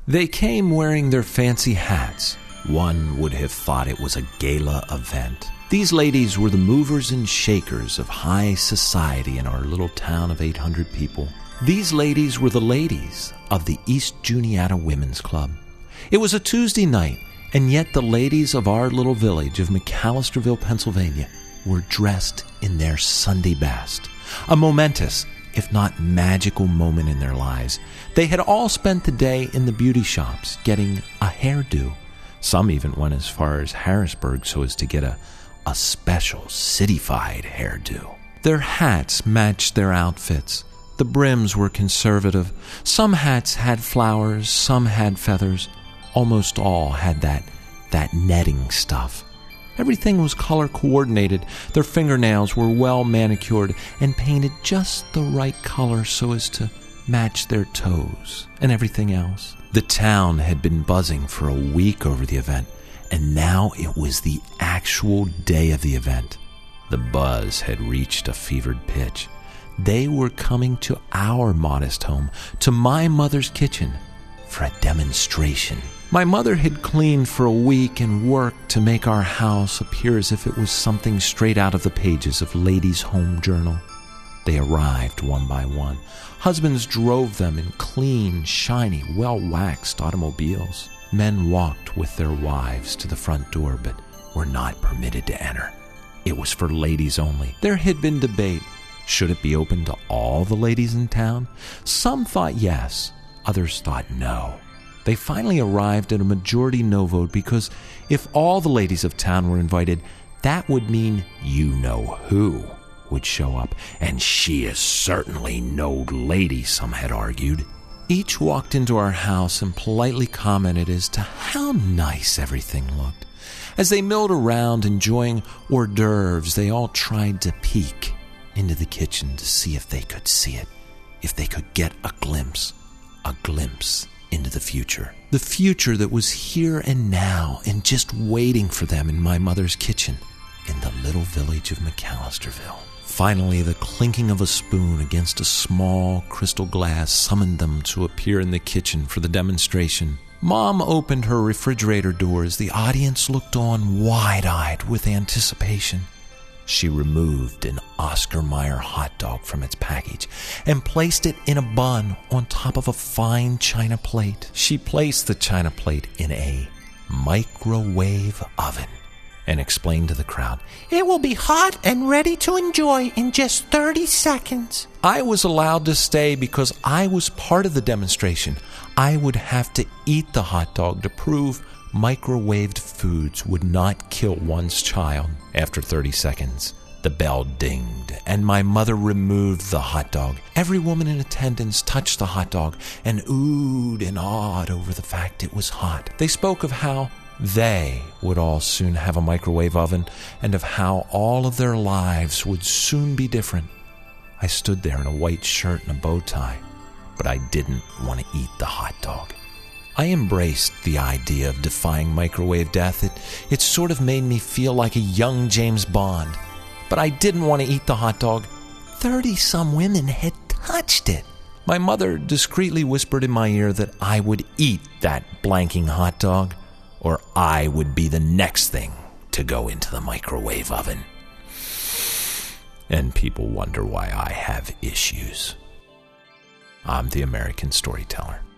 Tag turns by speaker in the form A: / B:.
A: They came wearing their fancy hats. One would have thought it was a gala event. These ladies were the movers and shakers of high society in our little town of 800 people. These ladies were the ladies of the East Juniata Women's Club. It was a Tuesday night, and yet the ladies of our little village of McAllisterville, Pennsylvania, were dressed in their Sunday best. A momentous, if not magical moment in their lives. They had all spent the day in the beauty shops getting a hairdo. Some even went as far as Harrisburg so as to get a special citified hairdo. Their hats matched their outfits. The brims were conservative. Some hats had flowers, some had feathers. Almost all had that netting stuff. Everything was color coordinated. Their fingernails were well manicured and painted just the right color so as to match their toes and everything else. The town had been buzzing for a week over the event, and now it was the actual day of the event. The buzz had reached a fevered pitch. They were coming to our modest home, to my mother's kitchen, for a demonstration. My mother had cleaned for a week and worked to make our house appear as if it was something straight out of the pages of Ladies' Home Journal. They arrived one by one. Husbands drove them in clean, shiny, well-waxed automobiles. Men walked with their wives to the front door, but were not permitted to enter. It was for ladies only. There had been debate. Should it be open to all the ladies in town? Some thought yes, others thought no. They finally arrived at a majority no vote because if all the ladies of town were invited, that would mean you-know-who would show up, and she is certainly no lady, some had argued. Each walked into our house and politely commented as to how nice everything looked. As they milled around enjoying hors d'oeuvres, they all tried to peek into the kitchen to see if they could see it, if they could get a glimpse into the future. The future that was here and now and just waiting for them in my mother's kitchen in the little village of McAllisterville. Finally, the clinking of a spoon against a small crystal glass summoned them to appear in the kitchen for the demonstration. Mom opened her refrigerator door as the audience looked on wide-eyed with anticipation. She removed an Oscar Mayer hot dog from its package and placed it in a bun on top of a fine china plate. She placed the china plate in a microwave oven and explained to the crowd, "It will be hot and ready to enjoy in just 30 seconds. I was allowed to stay because I was part of the demonstration. I would have to eat the hot dog to prove microwaved foods would not kill one's child. After 30 seconds, the bell dinged, and my mother removed the hot dog. Every woman in attendance touched the hot dog and oohed and awed over the fact it was hot. They spoke of how they would all soon have a microwave oven and of how all of their lives would soon be different. I stood there in a white shirt and a bow tie, but I didn't want to eat the hot dog. I embraced the idea of defying microwave death. It sort of made me feel like a young James Bond. But I didn't want to eat the hot dog. 30-some women had touched it. My mother discreetly whispered in my ear that I would eat that blanking hot dog, or I would be the next thing to go into the microwave oven. And people wonder why I have issues. I'm the American Storyteller.